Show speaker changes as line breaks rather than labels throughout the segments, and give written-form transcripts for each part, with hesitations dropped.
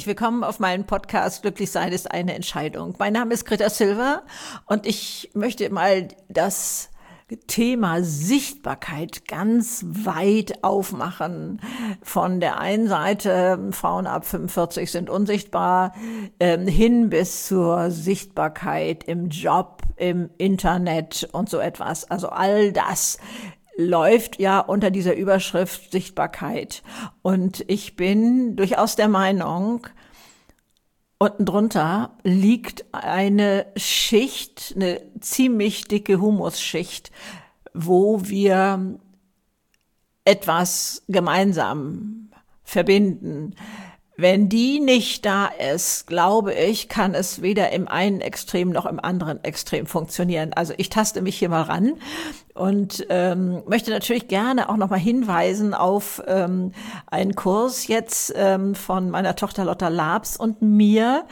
herzlich willkommen auf meinem Podcast Glücklich sein ist eine Entscheidung. Mein Name ist Greta Silver und ich möchte mal das Thema Sichtbarkeit ganz weit aufmachen. Von der einen Seite, Frauen ab 45 sind unsichtbar, hin bis zur Sichtbarkeit im Job, im Internet und so etwas. Also all das läuft ja unter dieser Überschrift Sichtbarkeit. Und ich bin durchaus der Meinung, unten drunter liegt eine Schicht, eine ziemlich dicke Humusschicht, wo wir etwas gemeinsam verbinden. Wenn die nicht da ist, glaube ich, kann es weder im einen Extrem noch im anderen Extrem funktionieren. Also ich taste mich hier mal ran und möchte natürlich gerne auch noch mal hinweisen auf einen Kurs jetzt von meiner Tochter Lotta Labs und mir,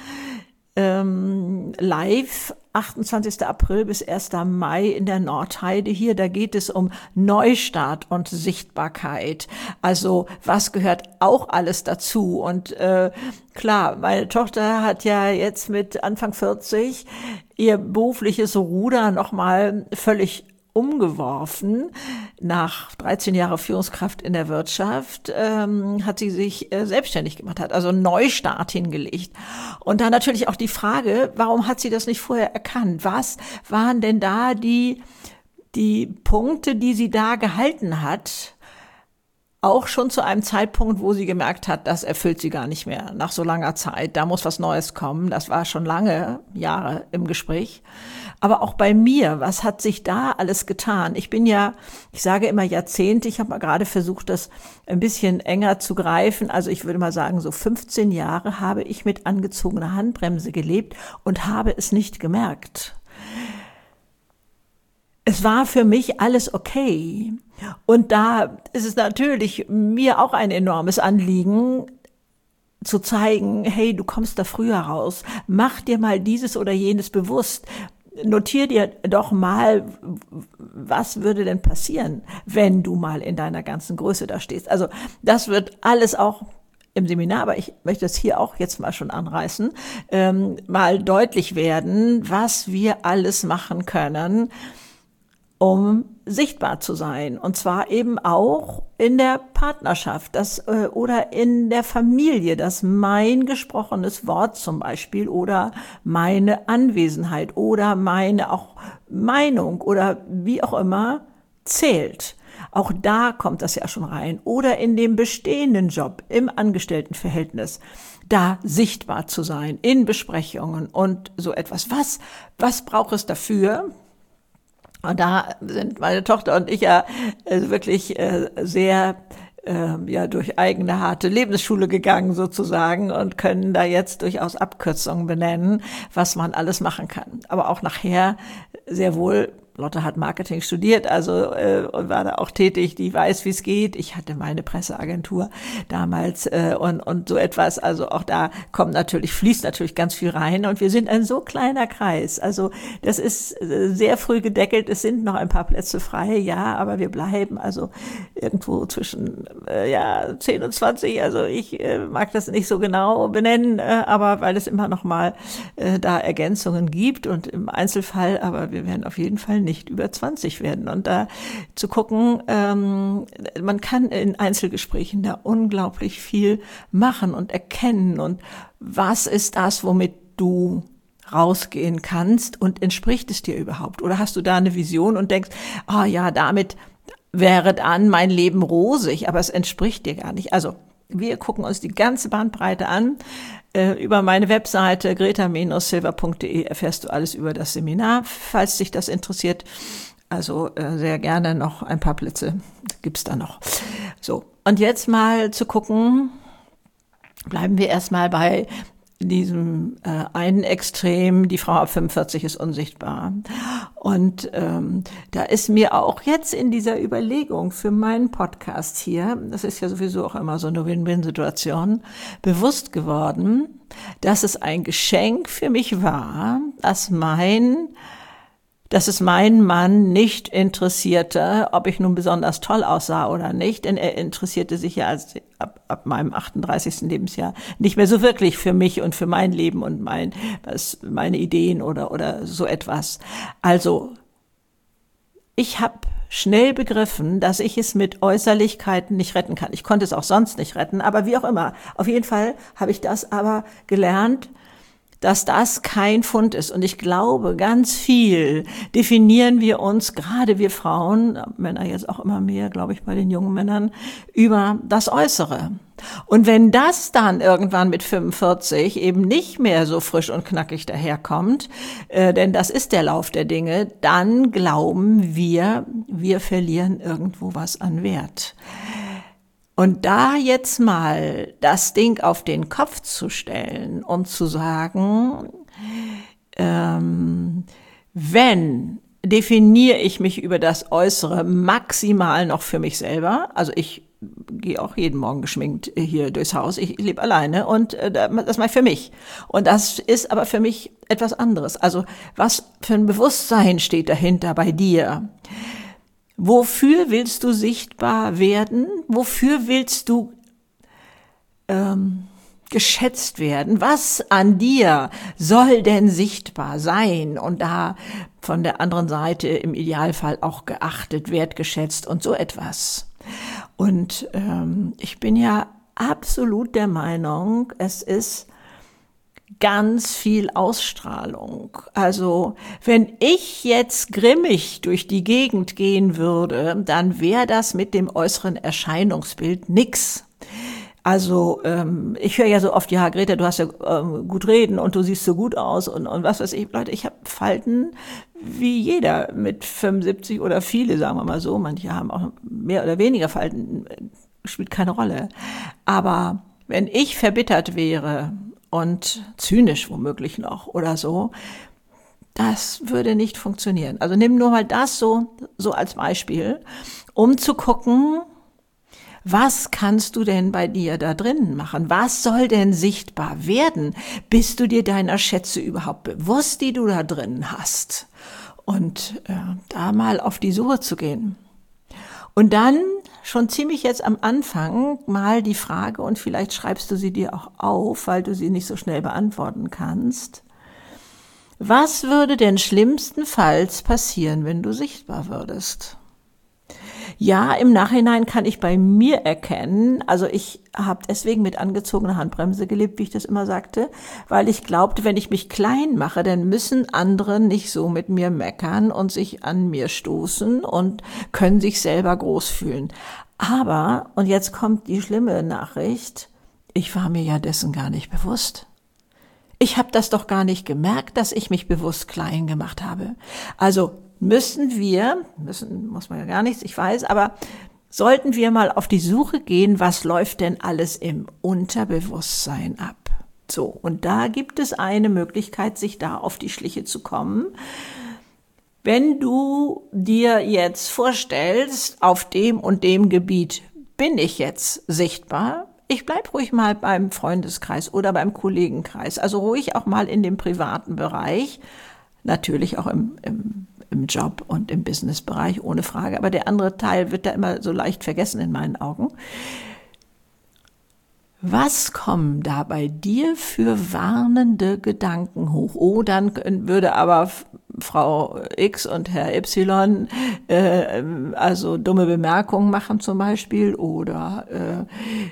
live 28. April bis 1. Mai in der Nordheide hier. Da geht es um Neustart und Sichtbarkeit. Also was gehört auch alles dazu? Und klar, meine Tochter hat ja jetzt mit Anfang 40 ihr berufliches Ruder nochmal völlig umgeworfen. Nach 13 Jahren Führungskraft in der Wirtschaft hat sie sich selbstständig gemacht, hat also einen Neustart hingelegt. Und dann natürlich auch die Frage, warum hat sie das nicht vorher erkannt? Was waren denn da die Punkte, die sie da gehalten hat? Auch schon zu einem Zeitpunkt, wo sie gemerkt hat, das erfüllt sie gar nicht mehr nach so langer Zeit. Da muss was Neues kommen. Das war schon lange Jahre im Gespräch. Aber auch bei mir, was hat sich da alles getan? Ich bin ja, ich sage immer Jahrzehnte, ich habe mal gerade versucht, das ein bisschen enger zu greifen. Also ich würde mal sagen, so 15 Jahre habe ich mit angezogener Handbremse gelebt und habe es nicht gemerkt. Es war für mich alles okay. Und da ist es natürlich mir auch ein enormes Anliegen, zu zeigen, hey, du kommst da früher raus. Mach dir mal dieses oder jenes bewusst. Notier dir doch mal, was würde denn passieren, wenn du mal in deiner ganzen Größe da stehst. Also das wird alles auch im Seminar, aber ich möchte es hier auch jetzt mal schon anreißen, mal deutlich werden, was wir alles machen können, um sichtbar zu sein. Und zwar eben auch in der Partnerschaft oder in der Familie, dass mein gesprochenes Wort zum Beispiel oder meine Anwesenheit oder meine auch Meinung oder wie auch immer zählt. Auch da kommt das ja schon rein. Oder in dem bestehenden Job, im Angestelltenverhältnis, da sichtbar zu sein, in Besprechungen und so etwas. Was braucht es dafür? Und da sind meine Tochter und ich ja wirklich sehr durch eigene harte Lebensschule gegangen sozusagen und können da jetzt durchaus Abkürzungen benennen, was man alles machen kann. Aber auch nachher sehr wohl. Lotte hat Marketing studiert, also und war da auch tätig, die weiß, wie es geht. Ich hatte meine Presseagentur damals und so etwas. Also auch da fließt natürlich ganz viel rein und wir sind ein so kleiner Kreis. Also das ist sehr früh gedeckelt. Es sind noch ein paar Plätze frei, ja, aber wir bleiben also irgendwo zwischen 10 und 20. Also ich mag das nicht so genau benennen, aber weil es immer noch mal da Ergänzungen gibt und im Einzelfall, aber wir werden auf jeden Fall nicht über 20 werden. Und da zu gucken, man kann in Einzelgesprächen da unglaublich viel machen und erkennen. Und was ist das, womit du rausgehen kannst und entspricht es dir überhaupt? Oder hast du da eine Vision und denkst, damit wäre dann mein Leben rosig, aber es entspricht dir gar nicht. Also wir gucken uns die ganze Bandbreite an. Über meine Webseite greta-silver.de erfährst du alles über das Seminar, falls dich das interessiert. Also sehr gerne noch ein paar Plätze gibt's da noch. So, und jetzt mal zu gucken, bleiben wir erstmal bei diesem einen Extrem, die Frau ab 45 ist unsichtbar. Und da ist mir auch jetzt in dieser Überlegung für meinen Podcast hier, das ist ja sowieso auch immer so eine Win-Win-Situation, bewusst geworden, dass es ein Geschenk für mich war, dass dass es meinen Mann nicht interessierte, ob ich nun besonders toll aussah oder nicht, denn er interessierte sich ja ab meinem 38. Lebensjahr nicht mehr so wirklich für mich und für mein Leben und meine Ideen oder so etwas. Also, ich habe schnell begriffen, dass ich es mit Äußerlichkeiten nicht retten kann. Ich konnte es auch sonst nicht retten, aber wie auch immer. Auf jeden Fall habe ich das aber gelernt, dass das kein Fund ist. Und ich glaube, ganz viel definieren wir uns, gerade wir Frauen, Männer jetzt auch immer mehr, glaube ich, bei den jungen Männern, über das Äußere. Und wenn das dann irgendwann mit 45 eben nicht mehr so frisch und knackig daherkommt, denn das ist der Lauf der Dinge, dann glauben wir verlieren irgendwo was an Wert. Und da jetzt mal das Ding auf den Kopf zu stellen und zu sagen, wenn definiere ich mich über das Äußere maximal noch für mich selber, also ich gehe auch jeden Morgen geschminkt hier durchs Haus, ich lebe alleine und das mache ich für mich. Und das ist aber für mich etwas anderes. Also was für ein Bewusstsein steht dahinter bei dir? Wofür willst du sichtbar werden? Wofür willst du geschätzt werden? Was an dir soll denn sichtbar sein und da von der anderen Seite im Idealfall auch geachtet, wertgeschätzt und so etwas? Und ich bin ja absolut der Meinung, es ist ganz viel Ausstrahlung. Also wenn ich jetzt grimmig durch die Gegend gehen würde, dann wäre das mit dem äußeren Erscheinungsbild nix. Also ich höre ja so oft, ja Greta, du hast ja gut reden und du siehst so gut aus und was weiß ich. Leute, ich habe Falten wie jeder mit 75 oder viele, sagen wir mal so. Manche haben auch mehr oder weniger Falten, spielt keine Rolle. Aber wenn ich verbittert wäre und zynisch womöglich noch oder so, das würde nicht funktionieren. Also nimm nur mal das so als Beispiel, um zu gucken, was kannst du denn bei dir da drinnen machen? Was soll denn sichtbar werden? Bist du dir deiner Schätze überhaupt bewusst, die du da drinnen hast? Und da mal auf die Suche zu gehen. Und dann schon ziemlich jetzt am Anfang mal die Frage, und vielleicht schreibst du sie dir auch auf, weil du sie nicht so schnell beantworten kannst. Was würde denn schlimmstenfalls passieren, wenn du sichtbar würdest? Ja, im Nachhinein kann ich bei mir erkennen, also ich habe deswegen mit angezogener Handbremse gelebt, wie ich das immer sagte, weil ich glaubte, wenn ich mich klein mache, dann müssen andere nicht so mit mir meckern und sich an mir stoßen und können sich selber groß fühlen. Aber, und jetzt kommt die schlimme Nachricht, ich war mir ja dessen gar nicht bewusst. Ich habe das doch gar nicht gemerkt, dass ich mich bewusst klein gemacht habe. Also muss man ja gar nichts, ich weiß, aber sollten wir mal auf die Suche gehen, was läuft denn alles im Unterbewusstsein ab? So, und da gibt es eine Möglichkeit, sich da auf die Schliche zu kommen. Wenn du dir jetzt vorstellst, auf dem und dem Gebiet bin ich jetzt sichtbar, ich bleib ruhig mal beim Freundeskreis oder beim Kollegenkreis, also ruhig auch mal in dem privaten Bereich, natürlich auch im Job und im Businessbereich, ohne Frage. Aber der andere Teil wird da immer so leicht vergessen in meinen Augen. Was kommen da bei dir für warnende Gedanken hoch? Oh, dann würde aber Frau X und Herr Y also dumme Bemerkungen machen zum Beispiel oder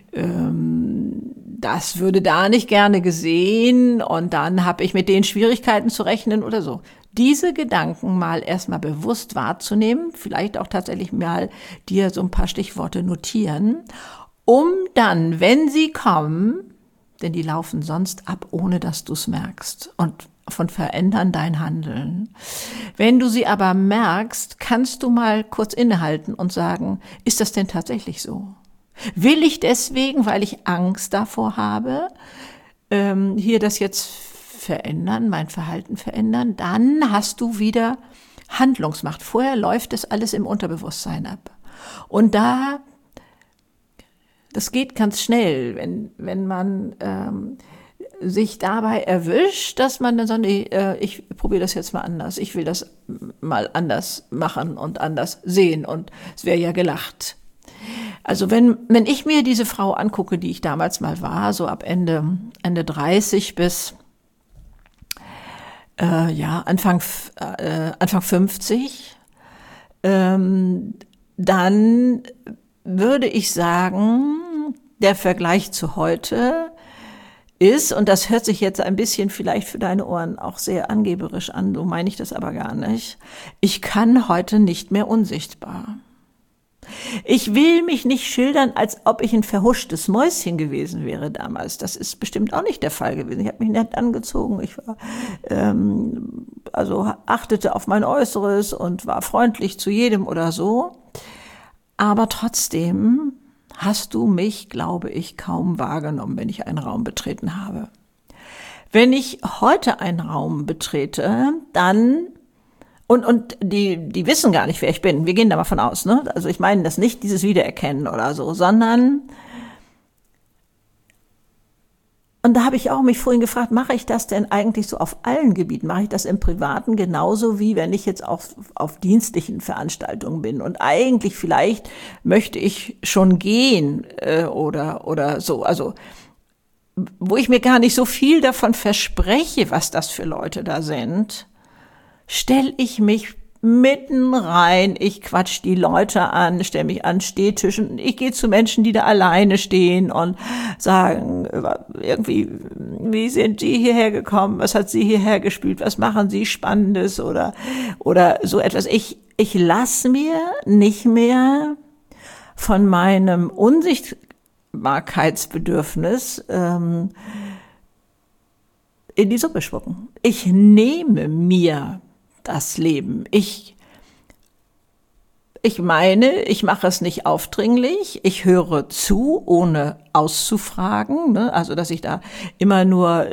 das würde da nicht gerne gesehen und dann habe ich mit den Schwierigkeiten zu rechnen oder so. Diese Gedanken mal erstmal bewusst wahrzunehmen, vielleicht auch tatsächlich mal dir so ein paar Stichworte notieren, um dann, wenn sie kommen, denn die laufen sonst ab, ohne dass du es merkst und verändern dein Handeln. Wenn du sie aber merkst, kannst du mal kurz innehalten und sagen, ist das denn tatsächlich so? Will ich deswegen, weil ich Angst davor habe, hier das jetzt verändern, mein Verhalten verändern, dann hast du wieder Handlungsmacht. Vorher läuft es alles im Unterbewusstsein ab. Und das geht ganz schnell, wenn man sich dabei erwischt, dass man dann sagt, nee, ich probiere das jetzt mal anders. Ich will das mal anders machen und anders sehen. Und es wäre ja gelacht. Also wenn ich mir diese Frau angucke, die ich damals mal war, so ab Ende 30 bis Anfang 50, dann würde ich sagen, der Vergleich zu heute ist, und das hört sich jetzt ein bisschen vielleicht für deine Ohren auch sehr angeberisch an, so meine ich das aber gar nicht, ich kann heute nicht mehr unsichtbar. Ich will mich nicht schildern, als ob ich ein verhuschtes Mäuschen gewesen wäre damals. Das ist bestimmt auch nicht der Fall gewesen. Ich habe mich nett angezogen. Ich war, achtete auf mein Äußeres und war freundlich zu jedem oder so. Aber trotzdem hast du mich, glaube ich, kaum wahrgenommen, wenn ich einen Raum betreten habe. Wenn ich heute einen Raum betrete, dann und die wissen gar nicht, wer ich bin. Wir gehen da mal von aus, ne? Also ich meine das nicht, dieses Wiedererkennen oder so, sondern, und da habe ich auch mich vorhin gefragt, mache ich das denn eigentlich so auf allen Gebieten? Mache ich das im Privaten genauso, wie wenn ich jetzt auf dienstlichen Veranstaltungen bin? Und eigentlich vielleicht möchte ich schon gehen oder so. Also wo ich mir gar nicht so viel davon verspreche, was das für Leute da sind, stell ich mich mitten rein, ich quatsch die Leute an, stell mich an Stehtischen, ich gehe zu Menschen, die da alleine stehen und sagen irgendwie, wie sind Sie hierher gekommen, was hat Sie hierher gespült, was machen Sie Spannendes oder so etwas. Ich lasse mir nicht mehr von meinem Unsichtbarkeitsbedürfnis in die Suppe spucken. Ich nehme mir das Leben. Ich meine, ich mache es nicht aufdringlich. Ich höre zu, ohne auszufragen. Ne? Also, dass ich da immer nur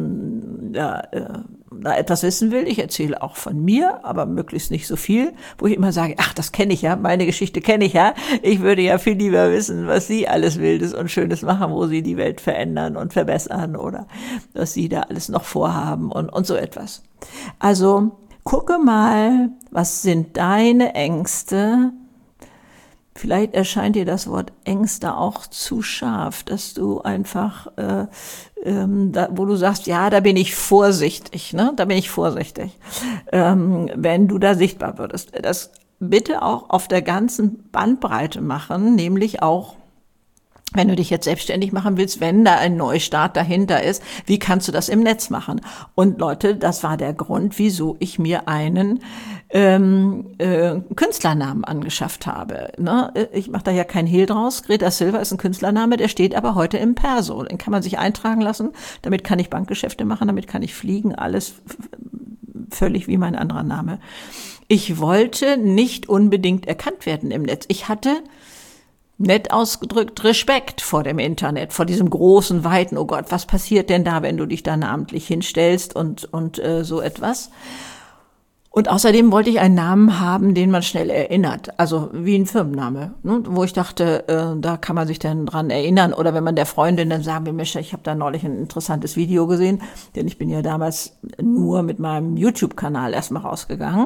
etwas wissen will. Ich erzähle auch von mir, aber möglichst nicht so viel, wo ich immer sage, ach, das kenne ich ja, meine Geschichte kenne ich ja. Ich würde ja viel lieber wissen, was Sie alles Wildes und Schönes machen, wo Sie die Welt verändern und verbessern oder was Sie da alles noch vorhaben und so etwas. Also, gucke mal, was sind deine Ängste? Vielleicht erscheint dir das Wort Ängste auch zu scharf, dass du einfach, wo du sagst, ja, da bin ich vorsichtig, ne? Da bin ich vorsichtig, wenn du da sichtbar würdest. Das bitte auch auf der ganzen Bandbreite machen, nämlich auch, wenn du dich jetzt selbstständig machen willst, wenn da ein Neustart dahinter ist, wie kannst du das im Netz machen? Und Leute, das war der Grund, wieso ich mir einen Künstlernamen angeschafft habe. Ne? Ich mache da ja kein Hehl draus. Greta Silva ist ein Künstlername, der steht aber heute im Perso. Den kann man sich eintragen lassen. Damit kann ich Bankgeschäfte machen, damit kann ich fliegen, alles völlig wie mein anderer Name. Ich wollte nicht unbedingt erkannt werden im Netz. Ich hatte nett ausgedrückt Respekt vor dem Internet, vor diesem großen, weiten, oh Gott, was passiert denn da, wenn du dich da namentlich hinstellst und so etwas. Und außerdem wollte ich einen Namen haben, den man schnell erinnert, also wie ein Firmenname, ne? Wo ich dachte, da kann man sich dann dran erinnern. Oder wenn man der Freundin dann sagen will, Mensch, ich habe da neulich ein interessantes Video gesehen, denn ich bin ja damals nur mit meinem YouTube-Kanal erstmal rausgegangen.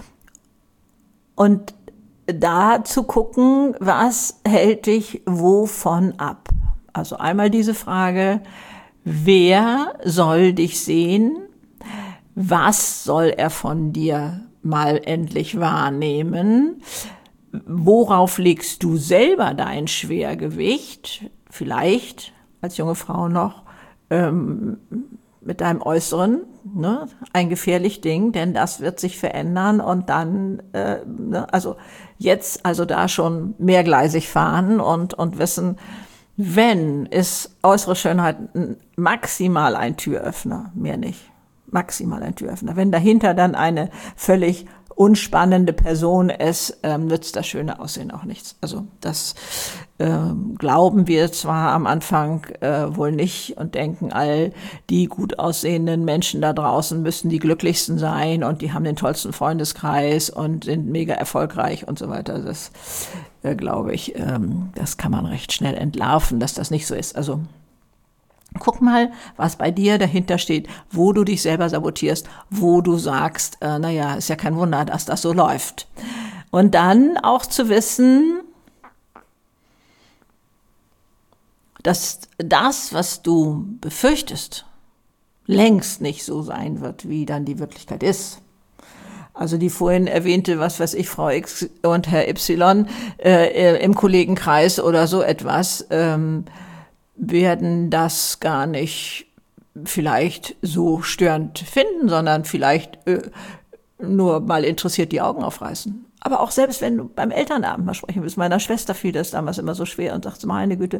Und da zu gucken, was hält dich wovon ab? Also einmal diese Frage, wer soll dich sehen? Was soll er von dir mal endlich wahrnehmen? Worauf legst du selber dein Schwergewicht? Vielleicht als junge Frau noch mit deinem Äußeren, ne, ein gefährlich Ding, denn das wird sich verändern und dann, also jetzt also da schon mehrgleisig fahren und wissen, wenn ist äußere Schönheit maximal ein Türöffner, mehr nicht, maximal ein Türöffner. Wenn dahinter dann eine völlig unspannende Person ist, nützt das schöne Aussehen auch nichts. Also das glauben wir zwar am Anfang wohl nicht und denken, all die gut aussehenden Menschen da draußen müssen die glücklichsten sein und die haben den tollsten Freundeskreis und sind mega erfolgreich und so weiter. Das glaube ich, das kann man recht schnell entlarven, dass das nicht so ist. Also Guck mal, was bei dir dahinter steht, wo du dich selber sabotierst, wo du sagst, naja, ist ja kein Wunder, dass das so läuft. Und dann auch zu wissen, dass das, was du befürchtest, längst nicht so sein wird, wie dann die Wirklichkeit ist. Also die vorhin erwähnte, was weiß ich, Frau X und Herr Y im Kollegenkreis oder so etwas, werden das gar nicht vielleicht so störend finden, sondern vielleicht nur mal interessiert die Augen aufreißen. Aber auch selbst wenn du beim Elternabend mal sprechen willst, meiner Schwester fiel das damals immer so schwer und sagte, meine Güte,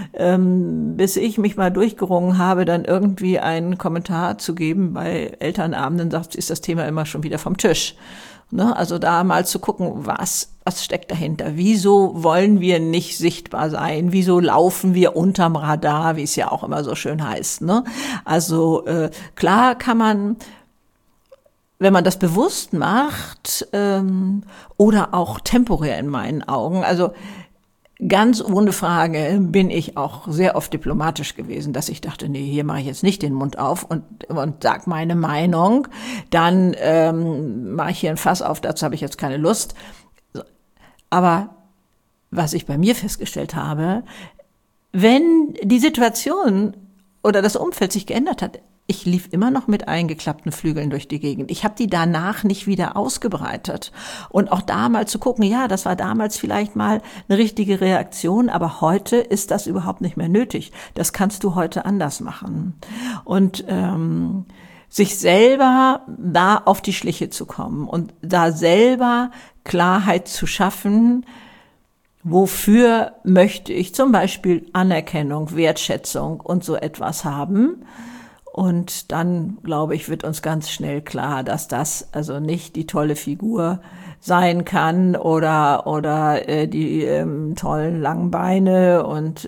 bis ich mich mal durchgerungen habe, dann irgendwie einen Kommentar zu geben bei Elternabenden, sagt sie, ist das Thema immer schon wieder vom Tisch. Ne? Also da mal zu gucken, was steckt dahinter? Wieso wollen wir nicht sichtbar sein? Wieso laufen wir unterm Radar, wie es ja auch immer so schön heißt? Ne? Also klar kann man, wenn man das bewusst macht, oder auch temporär in meinen Augen, also ganz ohne Frage bin ich auch sehr oft diplomatisch gewesen, dass ich dachte, nee, hier mache ich jetzt nicht den Mund auf und sag meine Meinung, dann mache ich hier ein Fass auf, dazu habe ich jetzt keine Lust. Aber was ich bei mir festgestellt habe, wenn die Situation oder das Umfeld sich geändert hat, ich lief immer noch mit eingeklappten Flügeln durch die Gegend. Ich habe die danach nicht wieder ausgebreitet. Und auch da mal zu gucken, ja, das war damals vielleicht mal eine richtige Reaktion, aber heute ist das überhaupt nicht mehr nötig. Das kannst du heute anders machen. Und sich selber da auf die Schliche zu kommen und da selber Klarheit zu schaffen, wofür möchte ich zum Beispiel Anerkennung, Wertschätzung und so etwas haben. Und dann, glaube ich, wird uns ganz schnell klar, dass das also nicht die tolle Figur sein kann oder die tollen langen Beine und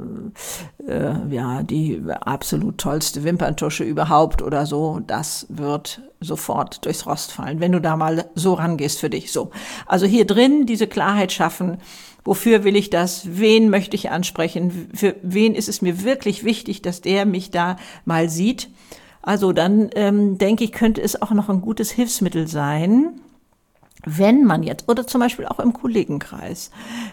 ja, die absolut tollste Wimperntusche überhaupt oder so. Das wird sofort durchs Rost fallen, wenn du da mal so rangehst für dich. So, also hier drin diese Klarheit schaffen. Wofür will ich das? Wen möchte ich ansprechen? Für wen ist es mir wirklich wichtig, dass der mich da mal sieht? Also dann denke ich, könnte es auch noch ein gutes Hilfsmittel sein, wenn man jetzt, oder zum Beispiel auch im Kollegenkreis,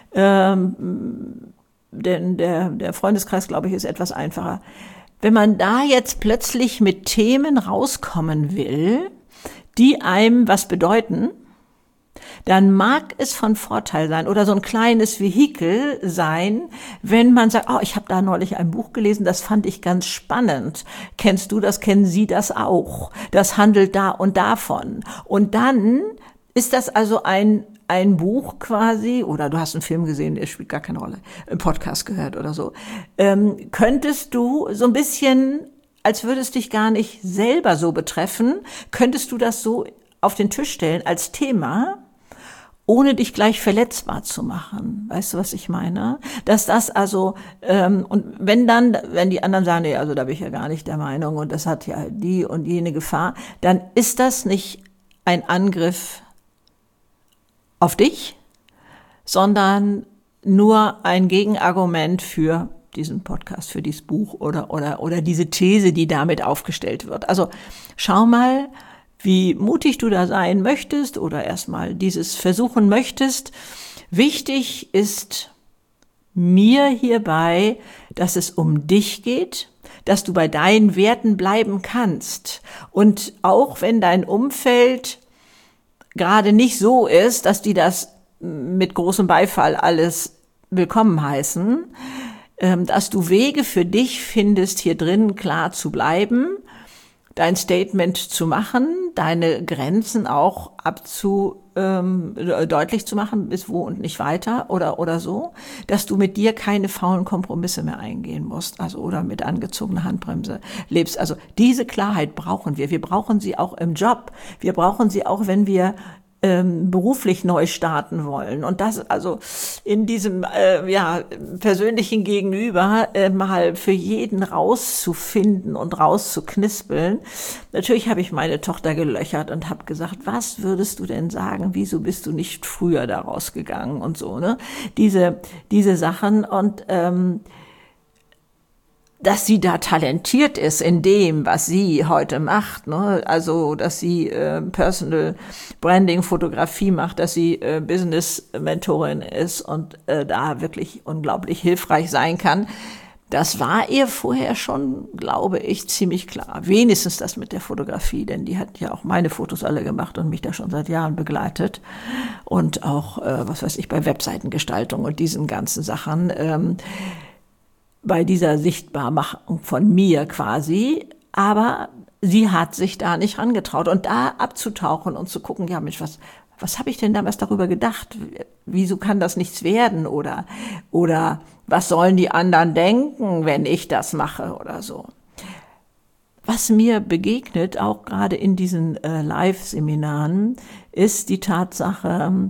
denn der Freundeskreis, glaube ich, ist etwas einfacher. Wenn man da jetzt plötzlich mit Themen rauskommen will, die einem was bedeuten, dann mag es von Vorteil sein oder so ein kleines Vehikel sein, wenn man sagt, oh, ich habe da neulich ein Buch gelesen, das fand ich ganz spannend. Kennst du das? Kennen Sie das auch? Das handelt da und davon. Und dann ist das also ein Buch quasi, oder du hast einen Film gesehen, der spielt gar keine Rolle, einen Podcast gehört oder so, könntest du so ein bisschen, als würde es dich gar nicht selber so betreffen, könntest du das so auf den Tisch stellen als Thema, ohne dich gleich verletzbar zu machen. Weißt du, was ich meine? Dass das also, und wenn die anderen sagen, nee, also da bin ich ja gar nicht der Meinung und das hat ja die und jene Gefahr, dann ist das nicht ein Angriff auf dich, sondern nur ein Gegenargument für diesen Podcast, für dieses Buch oder diese These, die damit aufgestellt wird. Also schau mal, wie mutig du da sein möchtest oder erstmal dieses versuchen möchtest. Wichtig ist mir hierbei, dass es um dich geht, dass du bei deinen Werten bleiben kannst. Und auch wenn dein Umfeld gerade nicht so ist, dass die das mit großem Beifall alles willkommen heißen, dass du Wege für dich findest, hier drin klar zu bleiben, dein Statement zu machen, deine Grenzen auch deutlich zu machen, bis wo und nicht weiter oder so, dass du mit dir keine faulen Kompromisse mehr eingehen musst, also oder mit angezogener Handbremse lebst. Also diese Klarheit brauchen wir. Wir brauchen sie auch im Job. Wir brauchen sie auch, wenn wir beruflich neu starten wollen. Und das also in diesem persönlichen Gegenüber mal für jeden rauszufinden und rauszuknispeln. Natürlich habe ich meine Tochter gelöchert und habe gesagt, was würdest du denn sagen? Wieso bist du nicht früher da rausgegangen und so, ne? Diese Sachen und dass sie da talentiert ist in dem, was sie heute macht, ne? Also, dass sie Personal Branding, Fotografie macht, dass sie Business-Mentorin ist und da wirklich unglaublich hilfreich sein kann. Das war ihr vorher schon, glaube ich, ziemlich klar. Wenigstens das mit der Fotografie, denn die hat ja auch meine Fotos alle gemacht und mich da schon seit Jahren begleitet. Und auch, was weiß ich, bei Webseitengestaltung und diesen ganzen Sachen, bei dieser Sichtbarmachung von mir quasi. Aber sie hat sich da nicht rangetraut. Und da abzutauchen und zu gucken, ja Mensch, was habe ich denn damals darüber gedacht? Wieso kann das nichts werden? Oder was sollen die anderen denken, wenn ich das mache oder so? Was mir begegnet, auch gerade in diesen Live-Seminaren, ist die Tatsache,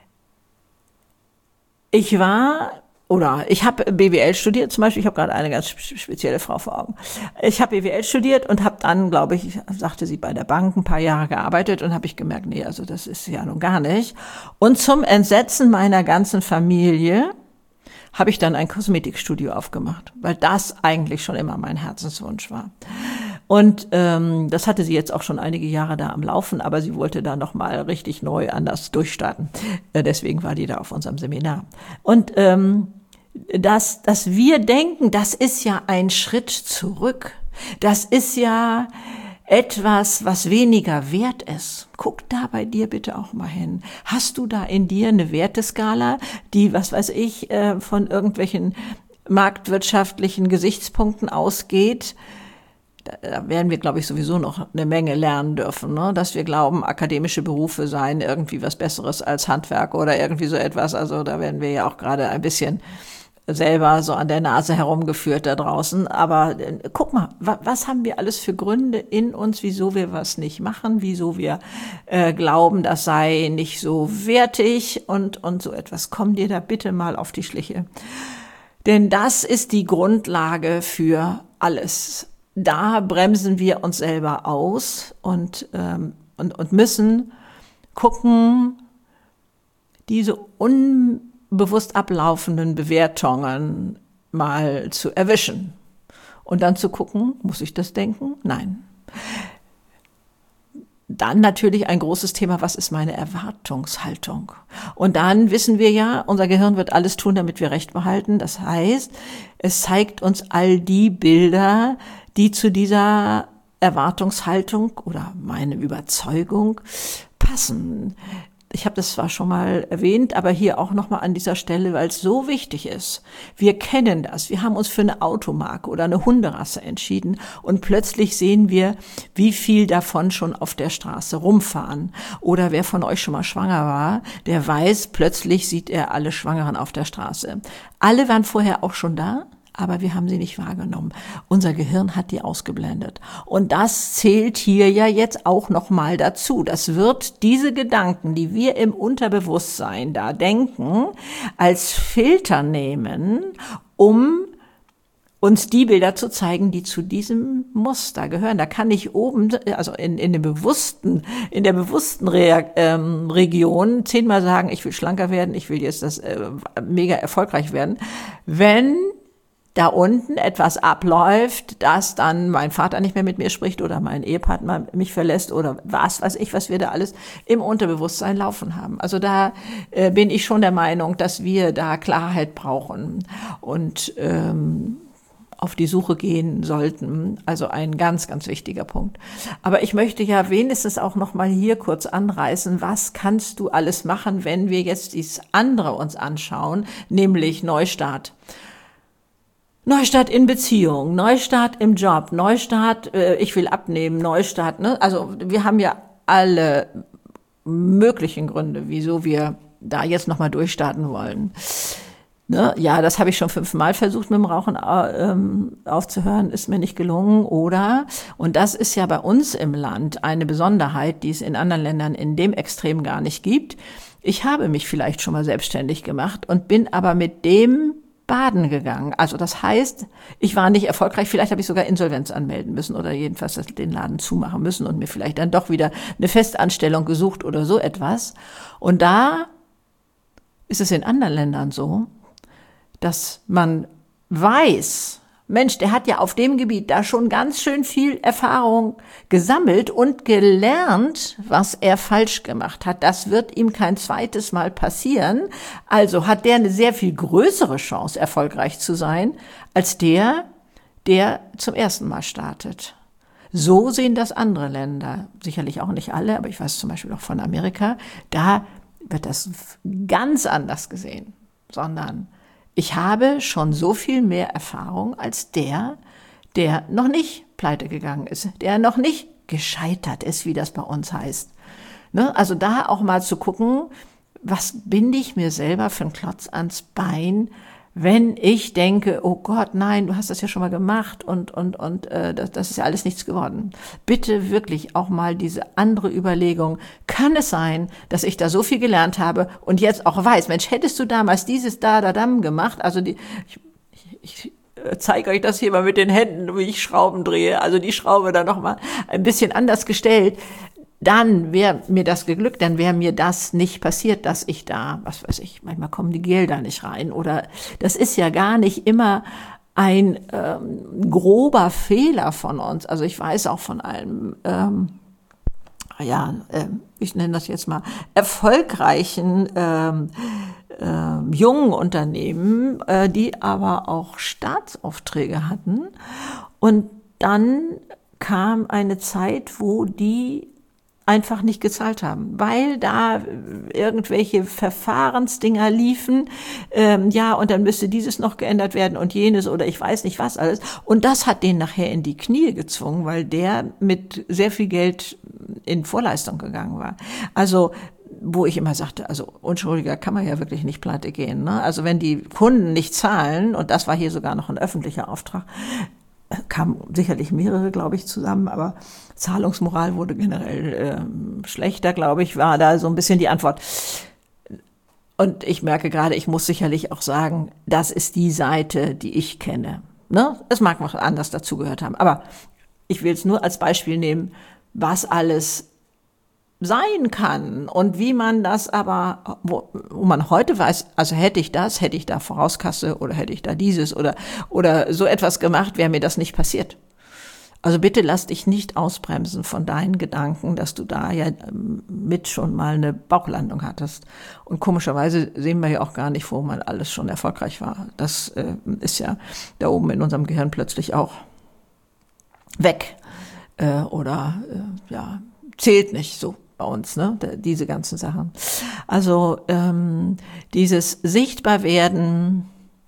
ich habe BWL studiert zum Beispiel, ich habe gerade eine ganz spezielle Frau vor Augen. Ich habe BWL studiert und habe dann, glaube ich, sagte sie, bei der Bank ein paar Jahre gearbeitet und habe ich gemerkt, nee, also das ist ja nun gar nicht. Und zum Entsetzen meiner ganzen Familie habe ich dann ein Kosmetikstudio aufgemacht, weil das eigentlich schon immer mein Herzenswunsch war. Und das hatte sie jetzt auch schon einige Jahre da am Laufen, aber sie wollte da nochmal richtig neu anders durchstarten. Deswegen war die da auf unserem Seminar. Und dass wir denken, das ist ja ein Schritt zurück. Das ist ja etwas, was weniger wert ist. Guck da bei dir bitte auch mal hin. Hast du da in dir eine Werteskala, die, was weiß ich, von irgendwelchen marktwirtschaftlichen Gesichtspunkten ausgeht? Da werden wir, glaube ich, sowieso noch eine Menge lernen dürfen, ne? Dass wir glauben, akademische Berufe seien irgendwie was Besseres als Handwerk oder irgendwie so etwas. Also da werden wir ja auch gerade ein bisschen selber so an der Nase herumgeführt da draußen. Aber guck mal, was haben wir alles für Gründe in uns, wieso wir was nicht machen, wieso wir glauben, das sei nicht so wertig und so etwas. Komm dir da bitte mal auf die Schliche. Denn das ist die Grundlage für alles. Da bremsen wir uns selber aus und müssen gucken, diese unbewusst ablaufenden Bewertungen mal zu erwischen. Und dann zu gucken, muss ich das denken? Nein. Dann natürlich ein großes Thema, was ist meine Erwartungshaltung? Und dann wissen wir ja, unser Gehirn wird alles tun, damit wir Recht behalten. Das heißt, es zeigt uns all die Bilder, die zu dieser Erwartungshaltung oder meine Überzeugung passen. Ich habe das zwar schon mal erwähnt, aber hier auch nochmal an dieser Stelle, weil es so wichtig ist. Wir kennen das. Wir haben uns für eine Automarke oder eine Hunderasse entschieden und plötzlich sehen wir, wie viel davon schon auf der Straße rumfahren. Oder wer von euch schon mal schwanger war, der weiß, plötzlich sieht er alle Schwangeren auf der Straße. Alle waren vorher auch schon da, aber wir haben sie nicht wahrgenommen. Unser Gehirn hat die ausgeblendet. Und das zählt hier ja jetzt auch nochmal dazu. Das wird diese Gedanken, die wir im Unterbewusstsein da denken, als Filter nehmen, um uns die Bilder zu zeigen, die zu diesem Muster gehören. Da kann ich oben, also in der bewussten Region 10-mal sagen, ich will schlanker werden, ich will jetzt mega erfolgreich werden. Wenn da unten etwas abläuft, dass dann mein Vater nicht mehr mit mir spricht oder mein Ehepartner mich verlässt oder was weiß ich, was wir da alles im Unterbewusstsein laufen haben. Also da bin ich schon der Meinung, dass wir da Klarheit brauchen und auf die Suche gehen sollten. Also ein ganz, ganz wichtiger Punkt. Aber ich möchte ja wenigstens auch noch mal hier kurz anreißen, was kannst du alles machen, wenn wir jetzt dieses andere uns anschauen, nämlich Neustart. Neustart in Beziehung, Neustart im Job, Neustart, ich will abnehmen, Neustart, ne? Also wir haben ja alle möglichen Gründe, wieso wir da jetzt nochmal durchstarten wollen. Ne? Ja, das habe ich schon 5-mal versucht, mit dem Rauchen aufzuhören, ist mir nicht gelungen, oder? Und das ist ja bei uns im Land eine Besonderheit, die es in anderen Ländern in dem Extrem gar nicht gibt. Ich habe mich vielleicht schon mal selbstständig gemacht und bin aber mit dem baden gegangen. Also das heißt, ich war nicht erfolgreich, vielleicht habe ich sogar Insolvenz anmelden müssen oder jedenfalls den Laden zumachen müssen und mir vielleicht dann doch wieder eine Festanstellung gesucht oder so etwas. Und da ist es in anderen Ländern so, dass man weiß, Mensch, der hat ja auf dem Gebiet da schon ganz schön viel Erfahrung gesammelt und gelernt, was er falsch gemacht hat. Das wird ihm kein zweites Mal passieren. Also hat der eine sehr viel größere Chance, erfolgreich zu sein, als der zum ersten Mal startet. So sehen das andere Länder. Sicherlich auch nicht alle, aber ich weiß zum Beispiel auch von Amerika. Da wird das ganz anders gesehen, sondern ich habe schon so viel mehr Erfahrung als der noch nicht pleite gegangen ist, der noch nicht gescheitert ist, wie das bei uns heißt. Ne? Also da auch mal zu gucken, was binde ich mir selber für einen Klotz ans Bein, wenn ich denke, oh Gott, nein, du hast das ja schon mal gemacht und das ist ja alles nichts geworden. Bitte wirklich auch mal diese andere Überlegung. Kann es sein, dass ich da so viel gelernt habe und jetzt auch weiß, Mensch, hättest du damals dieses da gemacht? Also ich zeige euch das hier mal mit den Händen, wie ich Schrauben drehe. Also die Schraube da nochmal ein bisschen anders gestellt. Dann wäre mir das geglückt, dann wäre mir das nicht passiert, dass ich da, was weiß ich, manchmal kommen die Gelder nicht rein oder das ist ja gar nicht immer ein grober Fehler von uns. Also ich weiß auch von einem, ich nenne das jetzt mal, erfolgreichen jungen Unternehmen, die aber auch Staatsaufträge hatten und dann kam eine Zeit, wo die einfach nicht gezahlt haben, weil da irgendwelche Verfahrensdinger liefen, und dann müsste dieses noch geändert werden und jenes oder ich weiß nicht was alles. Und das hat den nachher in die Knie gezwungen, weil der mit sehr viel Geld in Vorleistung gegangen war. Also wo ich immer sagte, also unschuldiger kann man ja wirklich nicht pleite gehen. Ne? Also wenn die Kunden nicht zahlen, und das war hier sogar noch ein öffentlicher Auftrag, kamen sicherlich mehrere, glaube ich, zusammen, aber Zahlungsmoral wurde generell schlechter, glaube ich, war da so ein bisschen die Antwort. Und ich merke gerade, ich muss sicherlich auch sagen, das ist die Seite, die ich kenne. Ne? Es mag noch anders dazugehört haben, aber ich will es nur als Beispiel nehmen, was alles sein kann und wie man das aber, wo man heute weiß, also hätte ich da Vorauskasse oder hätte ich da dieses oder so etwas gemacht, wäre mir das nicht passiert. Also bitte lass dich nicht ausbremsen von deinen Gedanken, dass du da ja mit schon mal eine Bauchlandung hattest. Und komischerweise sehen wir ja auch gar nicht, wo man alles schon erfolgreich war. Das ist ja da oben in unserem Gehirn plötzlich auch weg zählt nicht so bei uns, ne? Diese ganzen Sachen. Also dieses Sichtbarwerden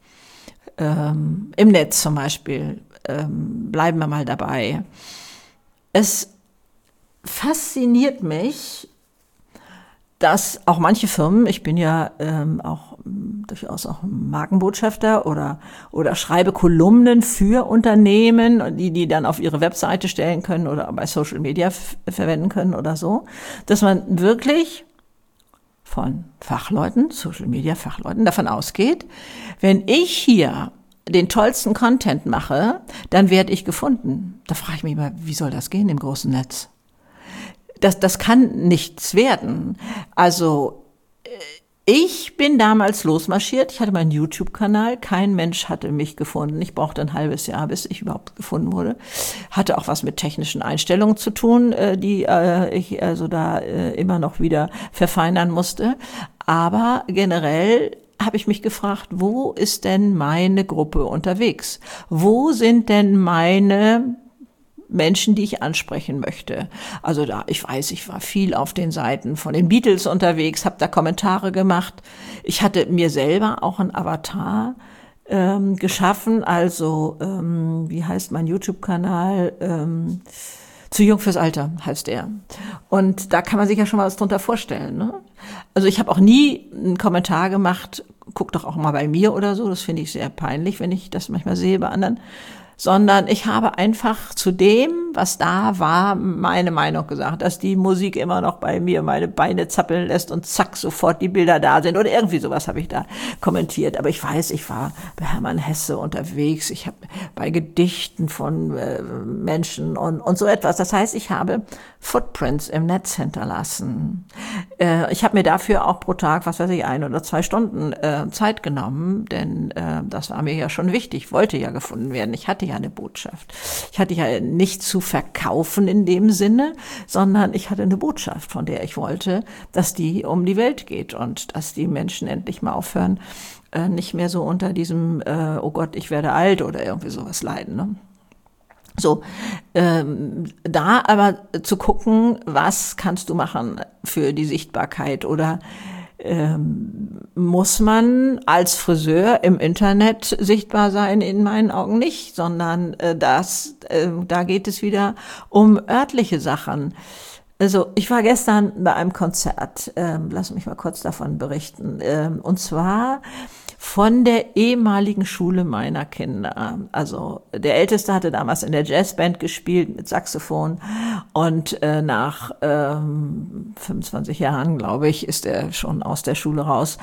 im Netz zum Beispiel, bleiben wir mal dabei. Es fasziniert mich, dass auch manche Firmen, ich bin ja auch durchaus auch Markenbotschafter oder schreibe Kolumnen für Unternehmen, die dann auf ihre Webseite stellen können oder bei Social Media verwenden können oder so, dass man wirklich von Fachleuten, Social Media Fachleuten davon ausgeht, wenn ich hier den tollsten Content mache, dann werde ich gefunden. Da frage ich mich immer, wie soll das gehen im großen Netz? Das kann nichts werden. Also ich bin damals losmarschiert. Ich hatte meinen YouTube-Kanal. Kein Mensch hatte mich gefunden. Ich brauchte ein halbes Jahr, bis ich überhaupt gefunden wurde. Hatte auch was mit technischen Einstellungen zu tun, die ich also da immer noch wieder verfeinern musste. Aber generell habe ich mich gefragt, wo ist denn meine Gruppe unterwegs? Wo sind denn meine Menschen, die ich ansprechen möchte? Also da, ich weiß, ich war viel auf den Seiten von den Beatles unterwegs, habe da Kommentare gemacht. Ich hatte mir selber auch einen Avatar geschaffen, also wie heißt mein YouTube-Kanal? Zu jung fürs Alter heißt er. Und da kann man sich ja schon mal was drunter vorstellen. Ne? Also ich habe auch nie einen Kommentar gemacht, guck doch auch mal bei mir oder so, das finde ich sehr peinlich, wenn ich das manchmal sehe bei anderen, sondern ich habe einfach zu dem, was da war, meine Meinung gesagt, dass die Musik immer noch bei mir meine Beine zappeln lässt und zack, sofort die Bilder da sind oder irgendwie sowas habe ich da kommentiert. Aber ich weiß, ich war bei Hermann Hesse unterwegs, ich habe bei Gedichten von Menschen und so etwas. Das heißt, ich habe Footprints im Netz hinterlassen. Ich habe mir dafür auch pro Tag, 1 oder 2 Stunden Zeit genommen, denn das war mir ja schon wichtig, wollte ja gefunden werden. Ich hatte ja eine Botschaft. Ich hatte ja nicht zu verkaufen in dem Sinne, sondern ich hatte eine Botschaft, von der ich wollte, dass die um die Welt geht und dass die Menschen endlich mal aufhören, nicht mehr so unter diesem, oh Gott, ich werde alt oder irgendwie sowas leiden, ne? So, da aber zu gucken, was kannst du machen für die Sichtbarkeit oder muss man als Friseur im Internet sichtbar sein? In meinen Augen nicht, sondern da geht es wieder um örtliche Sachen. Also ich war gestern bei einem Konzert, lass mich mal kurz davon berichten, und zwar von der ehemaligen Schule meiner Kinder. Also der Älteste hatte damals in der Jazzband gespielt mit Saxophon und nach 25 Jahren, glaube ich, ist er schon aus der Schule raus.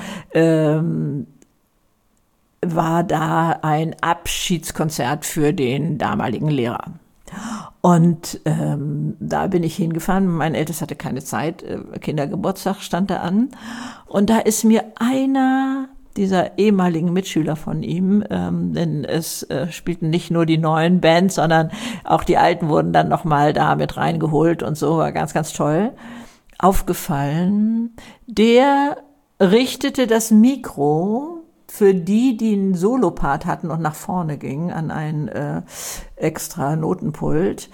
War da ein Abschiedskonzert für den damaligen Lehrer. Und da bin ich hingefahren. Mein Ältester hatte keine Zeit. Kindergeburtstag stand da an. Und da ist mir einer dieser ehemaligen Mitschüler von ihm, denn es spielten nicht nur die neuen Bands, sondern auch die alten wurden dann nochmal da mit reingeholt und so, war ganz, ganz toll, aufgefallen. Der richtete das Mikro für die einen Solopart hatten und nach vorne gingen an ein extra Notenpult,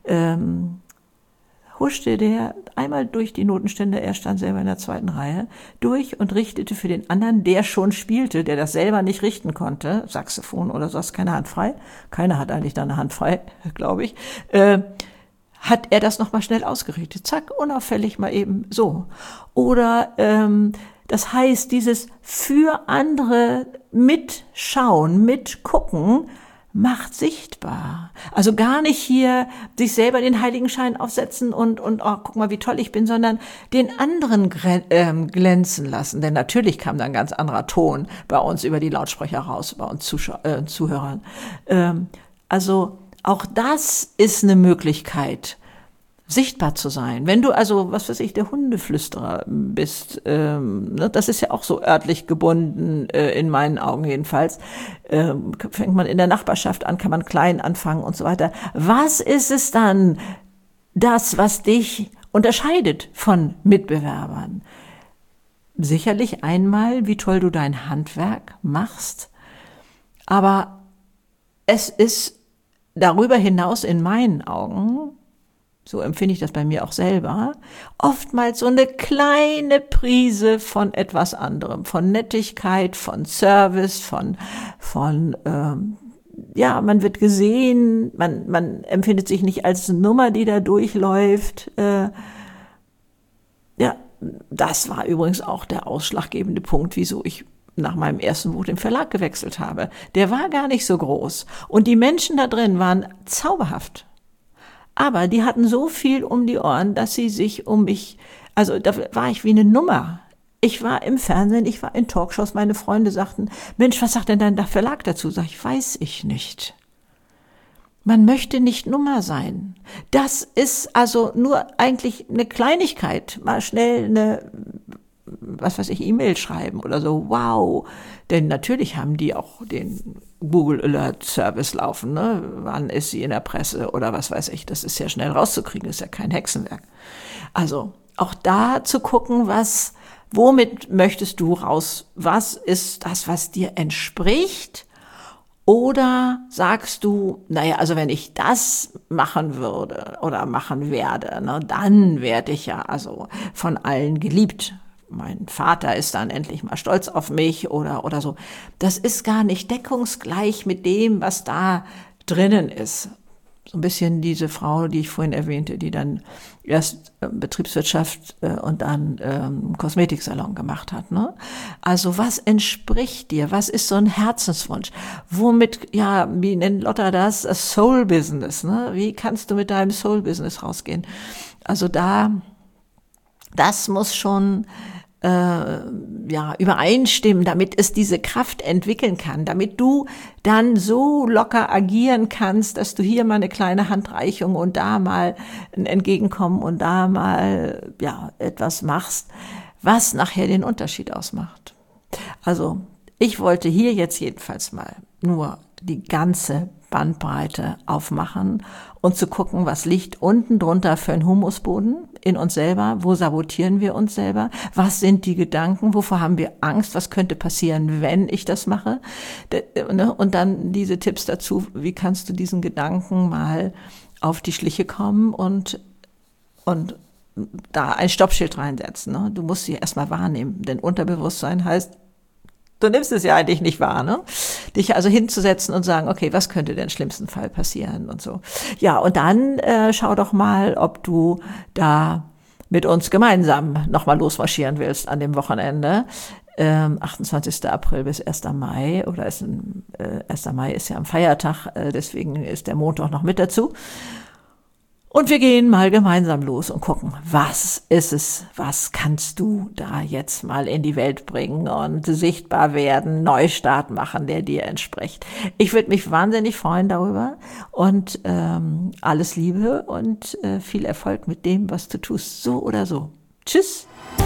huschte der einmal durch die Notenstände, er stand selber in der 2. Reihe, durch und richtete für den anderen, der schon spielte, der das selber nicht richten konnte, Saxophon oder so, hast keine Hand frei, keiner hat eigentlich da eine Hand frei, glaube ich, hat er das nochmal schnell ausgerichtet, zack, unauffällig mal eben so. Oder das heißt, dieses für andere mitschauen, mitgucken, macht sichtbar. Also gar nicht hier sich selber den Heiligenschein aufsetzen und oh, guck mal, wie toll ich bin, sondern den anderen glänzen lassen. Denn natürlich kam dann ein ganz anderer Ton bei uns über die Lautsprecher raus, bei uns Zuhörern. Also auch das ist eine Möglichkeit, sichtbar zu sein. Wenn du also, was weiß ich, der Hundeflüsterer bist, ne, das ist ja auch so örtlich gebunden, in meinen Augen jedenfalls, fängt man in der Nachbarschaft an, kann man klein anfangen und so weiter. Was ist es dann, das, was dich unterscheidet von Mitbewerbern? Sicherlich einmal, wie toll du dein Handwerk machst, aber es ist darüber hinaus in meinen Augen, so empfinde ich das bei mir auch selber, oftmals so eine kleine Prise von etwas anderem, von Nettigkeit, von Service, ja, man wird gesehen, man empfindet sich nicht als Nummer, die da durchläuft. Ja, das war übrigens auch der ausschlaggebende Punkt, wieso ich nach meinem ersten Buch den Verlag gewechselt habe. Der war gar nicht so groß. Und die Menschen da drin waren zauberhaft. Aber die hatten so viel um die Ohren, dass sie sich um mich, also da war ich wie eine Nummer. Ich war im Fernsehen, ich war in Talkshows, meine Freunde sagten, Mensch, was sagt denn dein Verlag dazu? Sag ich, weiß ich nicht. Man möchte nicht Nummer sein. Das ist also nur eigentlich eine Kleinigkeit. Mal schnell eine, was weiß ich, E-Mail schreiben oder so. Wow. Denn natürlich haben die auch den Google Alert Service laufen, ne? Wann ist sie in der Presse oder was weiß ich. Das ist ja schnell rauszukriegen, ist ja kein Hexenwerk. Also auch da zu gucken, womit möchtest du raus? Was ist das, was dir entspricht? Oder sagst du, naja, also wenn ich das machen würde oder machen werde, ne, dann werde ich ja also von allen geliebt. Mein Vater ist dann endlich mal stolz auf mich oder so. Das ist gar nicht deckungsgleich mit dem, was da drinnen ist. so ein bisschen diese Frau, die ich vorhin erwähnte, die dann erst Betriebswirtschaft und dann Kosmetiksalon gemacht hat. Ne? Also was entspricht dir? Was ist so ein Herzenswunsch? Womit, ja, wie nennt Lotta das? A Soul Business. Ne? Wie kannst du mit deinem Soul Business rausgehen? Also das muss schon übereinstimmen, damit es diese Kraft entwickeln kann, damit du dann so locker agieren kannst, dass du hier mal eine kleine Handreichung und da mal ein Entgegenkommen und da mal etwas machst, was nachher den Unterschied ausmacht. Also ich wollte hier jetzt jedenfalls mal nur die ganze Bandbreite aufmachen und zu gucken, was liegt unten drunter für ein Humusboden in uns selber, wo sabotieren wir uns selber, was sind die Gedanken, wovor haben wir Angst, was könnte passieren, wenn ich das mache, und dann diese Tipps dazu, wie kannst du diesen Gedanken mal auf die Schliche kommen und da ein Stoppschild reinsetzen. Ne? Du musst sie erstmal wahrnehmen, denn Unterbewusstsein heißt, du nimmst es ja eigentlich nicht wahr, ne? Dich also hinzusetzen und sagen, okay, was könnte denn im schlimmsten Fall passieren und so. Ja, und dann schau doch mal, ob du da mit uns gemeinsam nochmal losmarschieren willst an dem Wochenende. 28. April bis 1. Mai, oder 1. Mai ist ja am Feiertag, deswegen ist der Montag noch mit dazu. Und wir gehen mal gemeinsam los und gucken, was ist es, was kannst du da jetzt mal in die Welt bringen und sichtbar werden, Neustart machen, der dir entspricht. Ich würde mich wahnsinnig freuen darüber und alles Liebe und viel Erfolg mit dem, was du tust, so oder so. Tschüss!